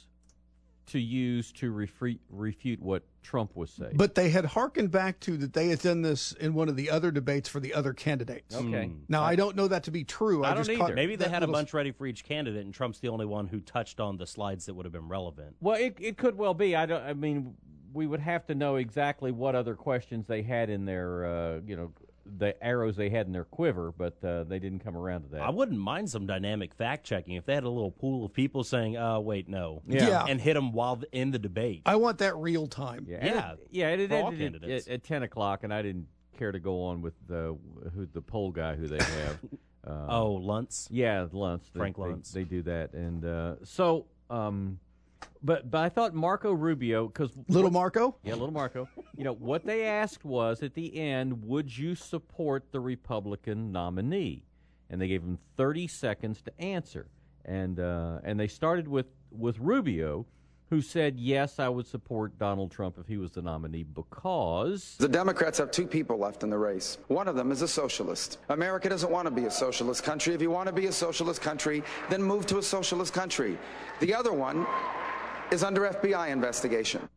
to use to refute, refute what Trump was saying. But they had hearkened back to that they had done this in one of the other debates for the other candidates. Okay. Now, I don't know that to be true. I, I, don't just either. caught Maybe they that had a little- bunch ready for each candidate, and Trump's the only one who touched on the slides that would have been relevant. Well, it it could well be. I don't. I mean, we would have to know exactly what other questions they had in their, uh, you know, the arrows they had in their quiver, but uh, they didn't come around to that. I wouldn't mind some dynamic fact checking if they had a little pool of people saying, "Uh, wait, no," Yeah. Yeah. and hit them while in the debate. I want that real time. Yeah, Yeah, and it, yeah. It for all ended at, candidates. at, at ten o'clock, and I didn't care to go on with the who the poll guy who they have. uh, oh, Luntz. Yeah, Luntz. They, Frank they- Luntz. They, do that, and uh, so. Um, But but I thought Marco Rubio, because Little Marco? Yeah, little Marco. You know, what they asked was at the end, would you support the Republican nominee? And they gave him thirty seconds to answer. And uh, and they started with, with Rubio, who said, yes, I would support Donald Trump if he was the nominee because... The Democrats have two people left in the race. One of them is a socialist. America doesn't want to be a socialist country. If you want to be a socialist country, then move to a socialist country. The other one is under F B I investigation.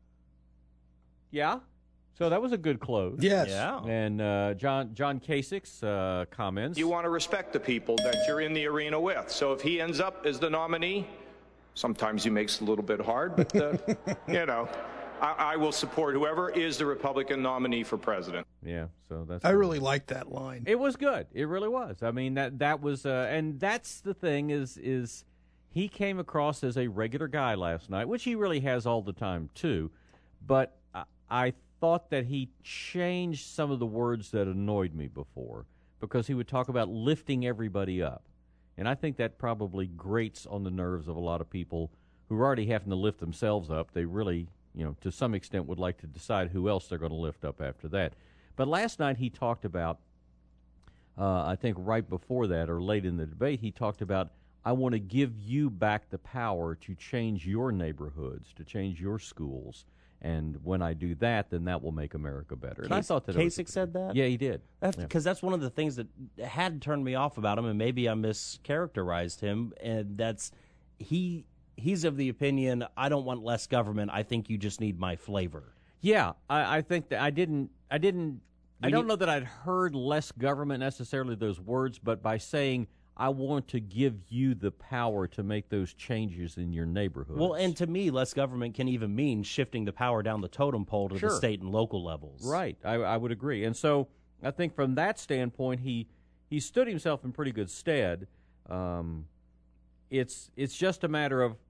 Yeah. So that was a good close. Yes. Yeah. And uh, John John Kasich's uh, comments. You want to respect the people that you're in the arena with. So if he ends up as the nominee, sometimes he makes it a little bit hard, but, uh, you know, I, I will support whoever is the Republican nominee for president. Yeah, so that's... I really liked that line. It was good. It really was. I mean, that that was... Uh, and that's the thing is is... He came across as a regular guy last night, which he really has all the time, too. But I, I thought that he changed some of the words that annoyed me before because he would talk about lifting everybody up. And I think that probably grates on the nerves of a lot of people who are already having to lift themselves up. They really, you know, to some extent would like to decide who else they're going to lift up after that. But last night he talked about, uh, I think right before that or late in the debate, he talked about, I want to give you back the power to change your neighborhoods, to change your schools. And when I do that, then that will make America better. And I Kas- thought that it was- Kasich said that? Yeah, he did. That's Yeah. because that's one of the things that had turned me off about him, and maybe I mischaracterized him. And that's he he's of the opinion, I don't want less government. I think you just need my flavor. Yeah, I, I think that I didn't. I didn't. I don't know that I'd heard less government necessarily those words, but by saying I want to give you the power to make those changes in your neighborhood. Well, and to me, less government can even mean shifting the power down the totem pole to Sure. the state and local levels. Right, I, I would agree. And so I think from that standpoint, he he stood himself in pretty good stead. Um, it's it's just a matter of,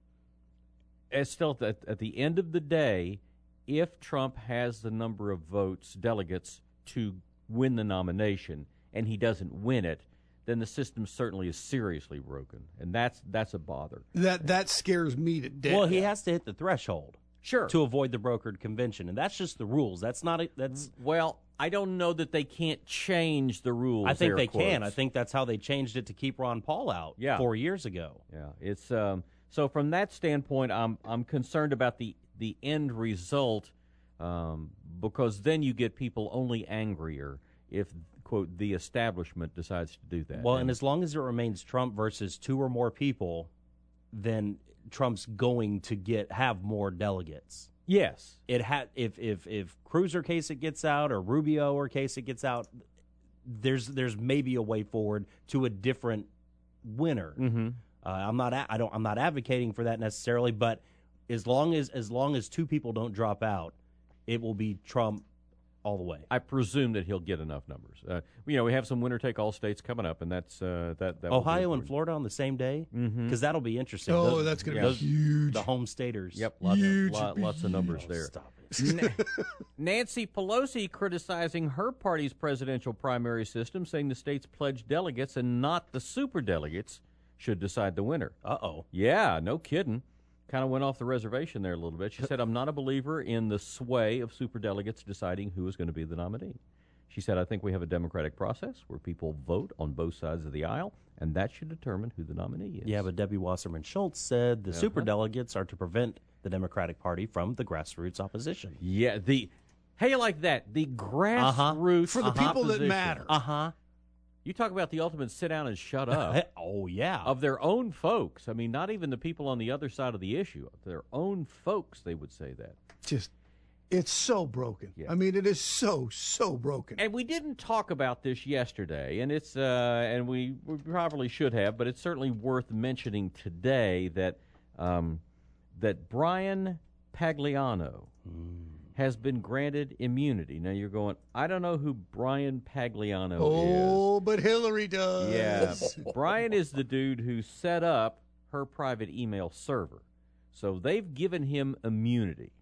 as still at, at the end of the day, if Trump has the number of votes, delegates, to win the nomination, and he doesn't win it, then the system certainly is seriously broken, and that's that's a bother. That that scares me to death. Well, he has to hit the threshold, sure, to avoid the brokered convention, and that's just the rules. That's not a, that's well. I don't know that they can't change the rules. I think air they quotes. can. I think that's how they changed it to keep Ron Paul out. Yeah. four years ago. Yeah, it's um, so from that standpoint, I'm I'm concerned about the the end result, um, because then you get people only angrier if, quote, the establishment decides to do that. Well, and, and as long as it remains Trump versus two or more people, then Trump's going to get have more delegates. Yes, it had. If if if Cruz or Kasich gets out, or Rubio or Kasich gets out, there's there's maybe a way forward to a different winner. Mm-hmm. Uh, I'm not. A, I don't. I'm not advocating for that necessarily, but as long as as long as two people don't drop out, it will be Trump all the way. I presume that he'll get enough numbers. Uh, you know, we have some winner-take-all states coming up, and that's uh, that. that Ohio and Florida on the same day, because mm-hmm. that'll be interesting. Oh, those, that's going to yeah, be huge. The home staters. Yep, lots, huge. Lot, lots of numbers oh, there. Stop it. Nancy Pelosi criticizing her party's presidential primary system, saying the state's pledged delegates and not the superdelegates should decide the winner. Uh-oh. Yeah, no kidding. Kind of went off the reservation there a little bit. She said, I'm not a believer in the sway of superdelegates deciding who is going to be the nominee. She said, I think we have a democratic process where people vote on both sides of the aisle, and that should determine who the nominee is. Yeah, but Debbie Wasserman Schultz said the Uh-huh. superdelegates are to prevent the Democratic Party from the grassroots opposition. Yeah, the how you like that? The grassroots uh-huh. For the uh-huh. people that opposition. matter. Uh-huh. You talk about the ultimate sit down and shut up. Oh, yeah. Of their own folks. I mean, not even the people on the other side of the issue. Of their own folks, they would say that. Just, it's so broken. Yeah. I mean, it is so, so broken. And we didn't talk about this yesterday, and it's uh, and we, we probably should have, but it's certainly worth mentioning today that um, that Brian Pagliano mm. has been granted immunity. Now you're going, I don't know who Brian Pagliano oh, is. Oh, but Hillary does. Yeah, Brian is the dude who set up her private email server. So they've given him immunity.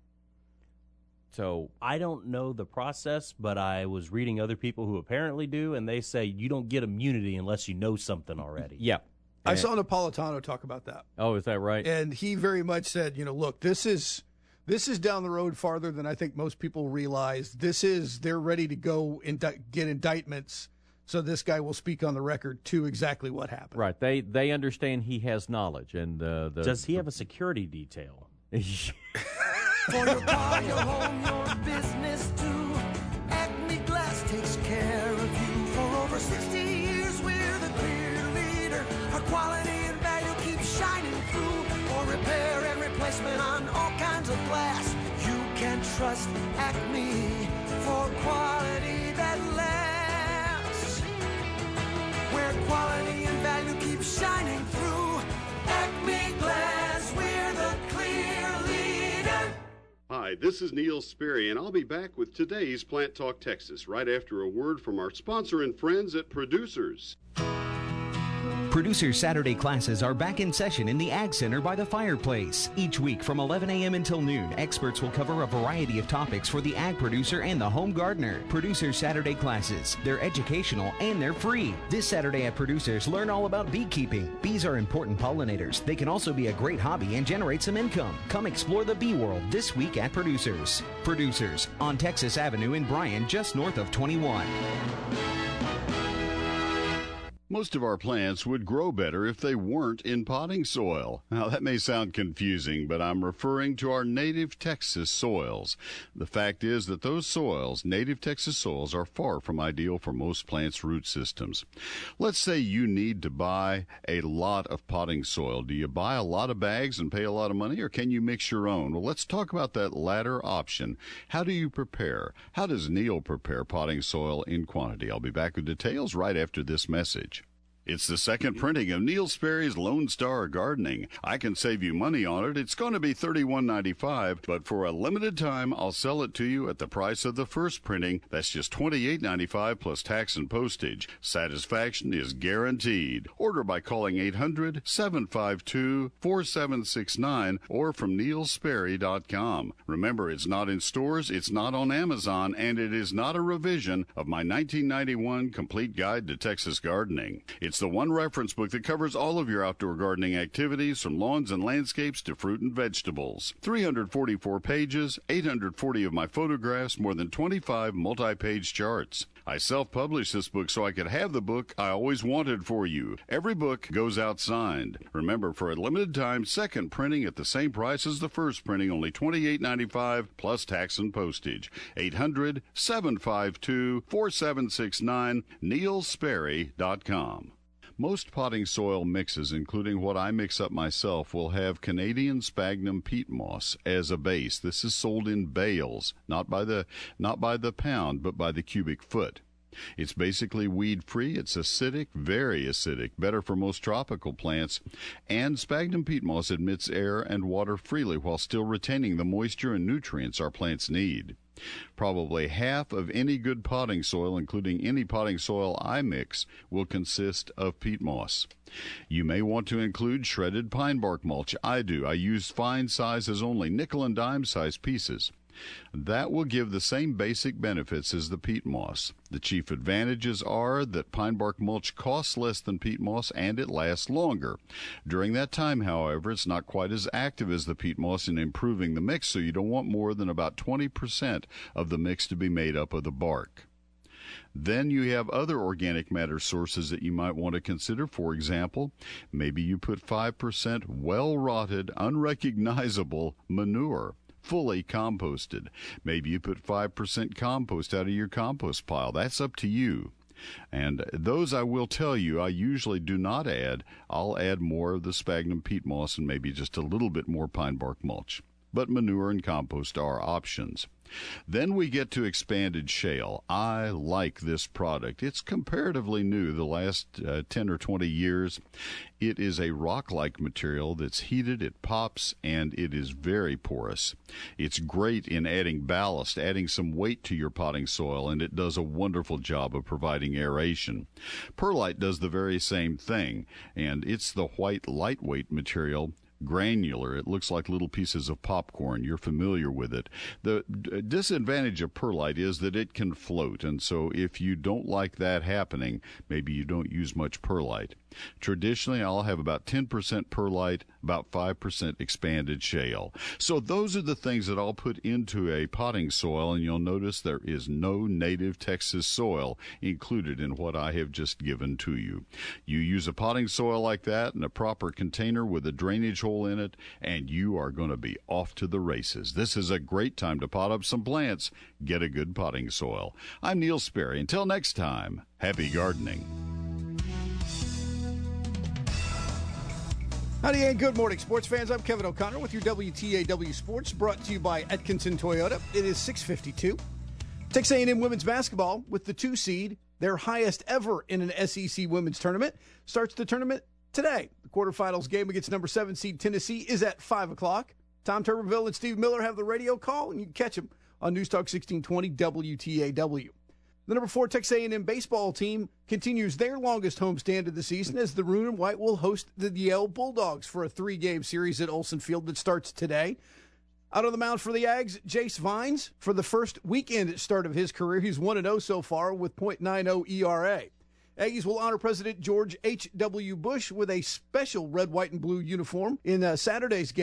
So I don't know the process, but I was reading other people who apparently do, and they say you don't get immunity unless you know something already. Yeah. I saw Napolitano talk about that. Oh, is that right? And he very much said, you know, look, this is this is down the road farther than I think most people realize. This is, they're ready to go indi- get indictments, so this guy will speak on the record to exactly what happened. Right. They they understand he has knowledge. And uh, the, Does he have a security detail? For your car, your home, your business too. Acme Glass takes care of you. For over sixty years, we're the clear leader. Our quality and value keeps shining through. For repair and replacement on all kinds of glass, you can trust Acme for quality that lasts. Where quality and value keeps shining through. Acme Glass, we're the clear leader. Hi, this is Neil Sperry, and I'll be back with today's Plant Talk Texas right after a word from our sponsor and friends at Producers. Producers Saturday classes are back in session in the Ag Center by the fireplace. Each week from eleven a.m. until noon, experts will cover a variety of topics for the ag producer and the home gardener. Producers Saturday classes. They're educational and they're free. This Saturday at Producers, learn all about beekeeping. Bees are important pollinators. They can also be a great hobby and generate some income. Come explore the bee world this week at Producers. Producers on Texas Avenue in Bryan, just north of twenty-one. Most of our plants would grow better if they weren't in potting soil. Now, that may sound confusing, but I'm referring to our native Texas soils. The fact is that those soils, native Texas soils, are far from ideal for most plants' root systems. Let's say you need to buy a lot of potting soil. Do you buy a lot of bags and pay a lot of money, or can you mix your own? Well, let's talk about that latter option. How do you prepare? How does Neil prepare potting soil in quantity? I'll be back with details right after this message. It's the second printing of Neil Sperry's Lone Star Gardening. I can save you money on it. It's going to be thirty-one ninety-five, but for a limited time, I'll sell it to you at the price of the first printing. That's just twenty-eight ninety-five plus tax and postage. Satisfaction is guaranteed. Order by calling eight hundred, seven five two, four seven six nine or from neil sperry dot com. Remember, it's not in stores, it's not on Amazon, and it is not a revision of my nineteen ninety-one Complete Guide to Texas Gardening. It's the one reference book that covers all of your outdoor gardening activities, from lawns and landscapes to fruit and vegetables. three hundred forty-four pages, eight hundred forty of my photographs, more than twenty-five multi-page charts. I self-published this book so I could have the book I always wanted for you. Every book goes out signed. Remember, for a limited time, second printing at the same price as the first printing, only twenty-eight ninety-five plus tax and postage. eight hundred, seven five two, four seven six nine, neil sperry dot com. Most potting soil mixes, including what I mix up myself, will have Canadian sphagnum peat moss as a base. This is sold in bales, not by the not by the pound, but by the cubic foot. It's basically weed-free. It's acidic, very acidic, better for most tropical plants. And sphagnum peat moss admits air and water freely while still retaining the moisture and nutrients our plants need. Probably half of any good potting soil, including any potting soil I mix, will consist of peat moss. You may want to include shredded pine bark mulch. I do. I use fine sizes only, nickel and dime size pieces. That will give the same basic benefits as the peat moss. The chief advantages are that pine bark mulch costs less than peat moss and it lasts longer. During that time, however, it's not quite as active as the peat moss in improving the mix, so you don't want more than about twenty percent of the mix to be made up of the bark. Then you have other organic matter sources that you might want to consider. For example, maybe you put five percent well-rotted, unrecognizable manure, fully composted. Maybe you put five percent compost out of your compost pile. That's up to you. And those, I will tell you, I usually do not add. I'll add more of the sphagnum peat moss and maybe just a little bit more pine bark mulch. But manure and compost are options. Then we get to expanded shale. I like this product. It's comparatively new, the last uh, ten or twenty years. It is a rock-like material that's heated, it pops, and it is very porous. It's great in adding ballast, adding some weight to your potting soil, and it does a wonderful job of providing aeration. Perlite does the very same thing, and it's the white, lightweight material. Granular. It looks like little pieces of popcorn. You're familiar with it. The d- disadvantage of perlite is that it can float, and so if you don't like that happening, maybe you don't use much perlite. Traditionally, I'll have about ten percent perlite, about five percent expanded shale. So those are the things that I'll put into a potting soil, and you'll notice there is no native Texas soil included in what I have just given to you. You use a potting soil like that in a proper container with a drainage hole in it, and you are going to be off to the races. This is a great time to pot up some plants. Get a good potting soil. I'm Neil Sperry. Until next time, happy gardening. Howdy and good morning, sports fans. I'm Kevin O'Connor with your W T A W Sports, brought to you by Atkinson Toyota. It is six fifty-two. Texas A and M women's basketball with the two seed, their highest ever in an S E C women's tournament, starts the tournament today. The quarterfinals game against number seven seed Tennessee is at five o'clock. Tom Tuberville and Steve Miller have the radio call, and you can catch them on News Talk sixteen twenty W T A W. The number four Texas A and M baseball team continues their longest homestand of the season as the Maroon and White will host the Yale Bulldogs for a three-game series at Olson Field that starts today. Out on the mound for the Ags, Jace Vines. For the first weekend start of his career, he's one and oh so far with point nine oh E R A. Aggies will honor President George H W. Bush with a special red, white, and blue uniform in uh, Saturday's game.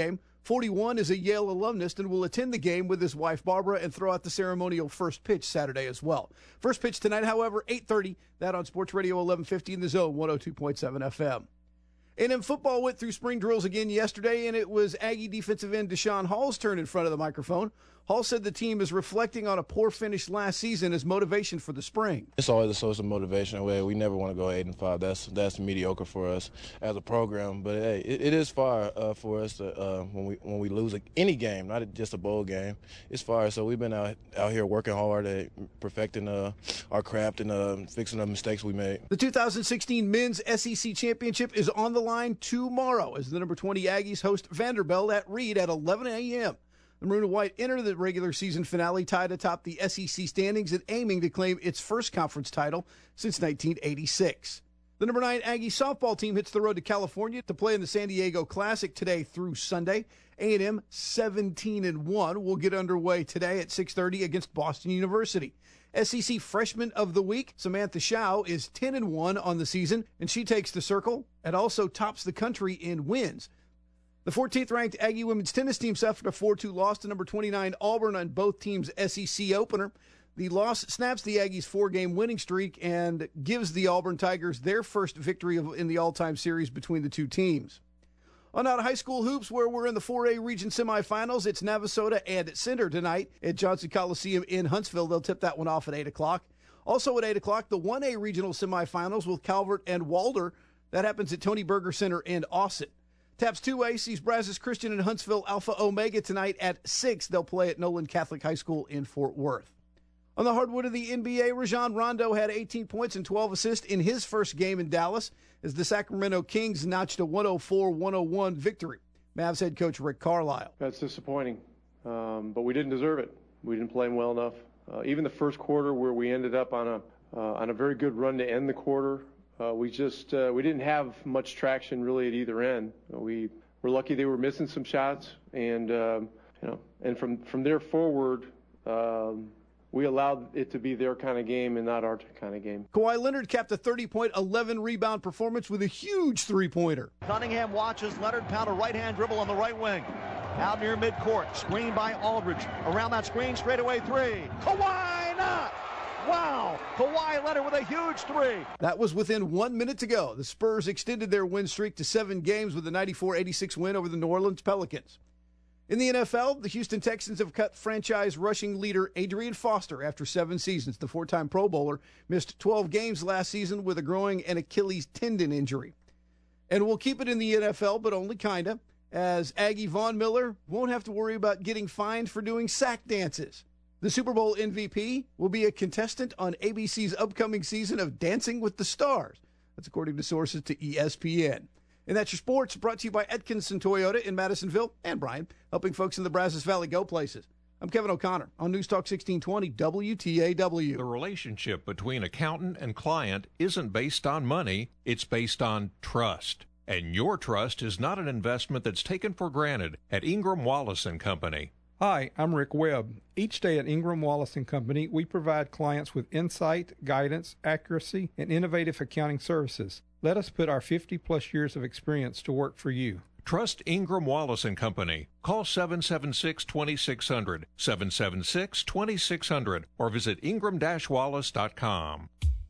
forty-one, is a Yale alumnus and will attend the game with his wife Barbara and throw out the ceremonial first pitch Saturday as well. First pitch tonight, however, eight thirty, that on Sports Radio eleven fifty in the Zone, one oh two point seven F M. A and M football went through spring drills again yesterday, and it was Aggie defensive end Deshaun Hall's turn in front of the microphone. Hall said the team is reflecting on a poor finish last season as motivation for the spring. It's always a source of motivation. Where we never want to go eight and five. That's that's mediocre for us as a program. But hey, it, it is far uh, for us to, uh, when we when we lose a, any game, not just a bowl game. It's far. So we've been out out here working hard at perfecting uh, our craft and uh, fixing the mistakes we made. The two thousand sixteen Men's S E C Championship is on the line tomorrow as the number twenty Aggies host Vanderbilt at Reed at eleven a.m. The Maroon and White enter the regular season finale tied atop the S E C standings and aiming to claim its first conference title since nineteen eighty-six. The number nine Aggie softball team hits the road to California to play in the San Diego Classic today through Sunday. A and M seventeen and one will get underway today at six thirty against Boston University. S E C Freshman of the Week, Samantha Shao, is ten and one on the season, and she takes the circle and also tops the country in wins. The fourteenth ranked Aggie women's tennis team suffered a four two loss to number twenty-nine Auburn on both teams' S E C opener. The loss snaps the Aggies' four-game winning streak and gives the Auburn Tigers their first victory in the all-time series between the two teams. On out of high school hoops, where we're in the four A region semifinals, it's Navasota and Cinder tonight at Johnson Coliseum in Huntsville. They'll tip that one off at eight o'clock. Also at eight o'clock, the one A regional semifinals with Calvert and Walder. That happens at Tony Berger Center in Austin. Taps two A sees Brazos Christian and Huntsville Alpha Omega tonight at six. They'll play at Nolan Catholic High School in Fort Worth. On the hardwood of the N B A, Rajon Rondo had eighteen points and twelve assists in his first game in Dallas as the Sacramento Kings notched a one oh four one oh one victory. Mavs head coach Rick Carlisle. That's disappointing, um, but we didn't deserve it. We didn't play well enough. Uh, even the first quarter where we ended up on a uh, on a very good run to end the quarter, Uh, we just uh, we didn't have much traction really at either end. We were lucky they were missing some shots, and um, you know, and from from there forward, um, we allowed it to be their kind of game and not our kind of game. Kawhi Leonard capped a thirty-point, eleven-rebound performance with a huge three-pointer. Cunningham watches Leonard pound a right-hand dribble on the right wing. Out near midcourt, screened by Aldridge. Around that screen, straightaway three. Kawhi not. Wow, Kawhi Leonard with a huge three. That was within one minute to go. The Spurs extended their win streak to seven games with a ninety-four eighty-six win over the New Orleans Pelicans. In the N F L, the Houston Texans have cut franchise rushing leader Adrian Foster after seven seasons. The four-time Pro Bowler missed twelve games last season with a growing and Achilles tendon injury. And we'll keep it in the N F L, but only kinda, as Aggie Von Miller won't have to worry about getting fined for doing sack dances. The Super Bowl M V P will be a contestant on A B C's upcoming season of Dancing with the Stars. That's according to sources to E S P N. And that's your sports, brought to you by Atkinson Toyota in Madisonville and Bryan, helping folks in the Brazos Valley go places. I'm Kevin O'Connor on News Talk sixteen twenty W T A W. The relationship between accountant and client isn't based on money, it's based on trust. And your trust is not an investment that's taken for granted at Ingram Wallace and Company. Hi, I'm Rick Webb. Each day at Ingram Wallace and Company, we provide clients with insight, guidance, accuracy, and innovative accounting services. Let us put our fifty-plus years of experience to work for you. Trust Ingram Wallace and Company. Call seven seven six, two six zero zero, seven seven six, two six zero zero, or visit ingram dash wallace dot com.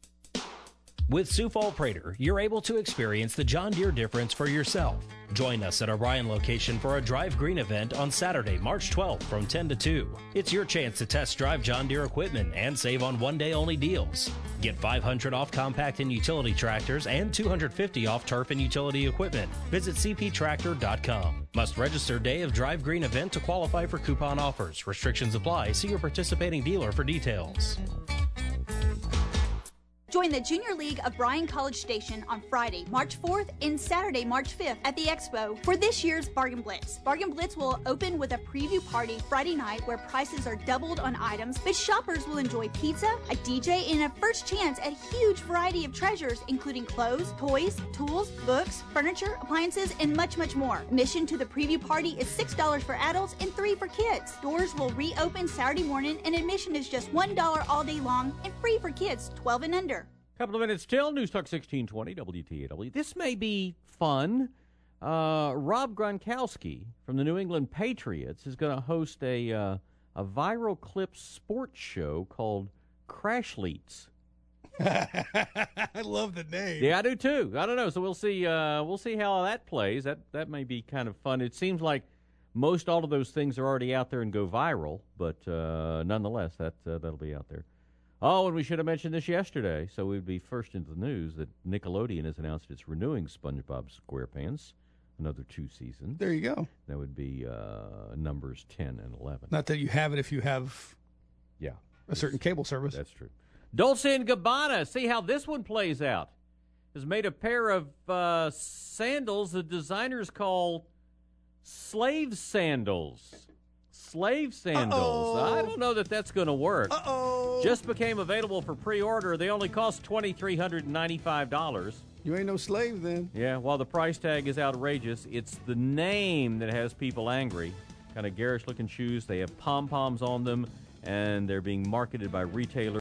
With Sioux Falls Prater, you're able to experience the John Deere difference for yourself. Join us at our Bryan location for a Drive Green event on Saturday, March twelfth from ten to two. It's your chance to test drive John Deere equipment and save on one-day-only deals. Get five hundred dollars off compact and utility tractors and two hundred fifty dollars off turf and utility equipment. Visit c p tractor dot com. Must register day of Drive Green event to qualify for coupon offers. Restrictions apply. See your participating dealer for details. Join the Junior League of Bryan College Station on Friday, March fourth and Saturday, March fifth at the Expo for this year's Bargain Blitz. Bargain Blitz will open with a preview party Friday night where prices are doubled on items, but shoppers will enjoy pizza, a D J, and a first chance at a huge variety of treasures, including clothes, toys, tools, books, furniture, appliances, and much, much more. Admission to the preview party is six dollars for adults and three dollars for kids. Doors will reopen Saturday morning, and admission is just one dollar all day long and free for kids twelve and under. Couple of minutes till, News Talk sixteen twenty, W T A W. This may be fun. Uh, Rob Gronkowski from the New England Patriots is going to host a uh, a viral clip sports show called Crashleets. I love the name. Yeah, I do too. I don't know. So we'll see. Uh, we'll see how that plays. That that may be kind of fun. It seems like most all of those things are already out there and go viral, but uh, nonetheless, that uh, that'll be out there. Oh, and we should have mentioned this yesterday, so we'd be first into the news that Nickelodeon has announced it's renewing SpongeBob SquarePants another two seasons. There you go. That would be uh, numbers ten and eleven. Not that you have it if you have yeah a certain cable service. That's true. Dolce and Gabbana, see how this one plays out, has made a pair of uh, sandals the designers call slave sandals. Slave sandals. Uh-oh. I don't know that that's going to work. Uh-oh. Just became available for pre-order. They only cost two thousand three hundred ninety-five dollars. You ain't no slave then. Yeah, while the price tag is outrageous, it's the name that has people angry. Kind of garish-looking shoes. They have pom-poms on them, and they're being marketed by retailers.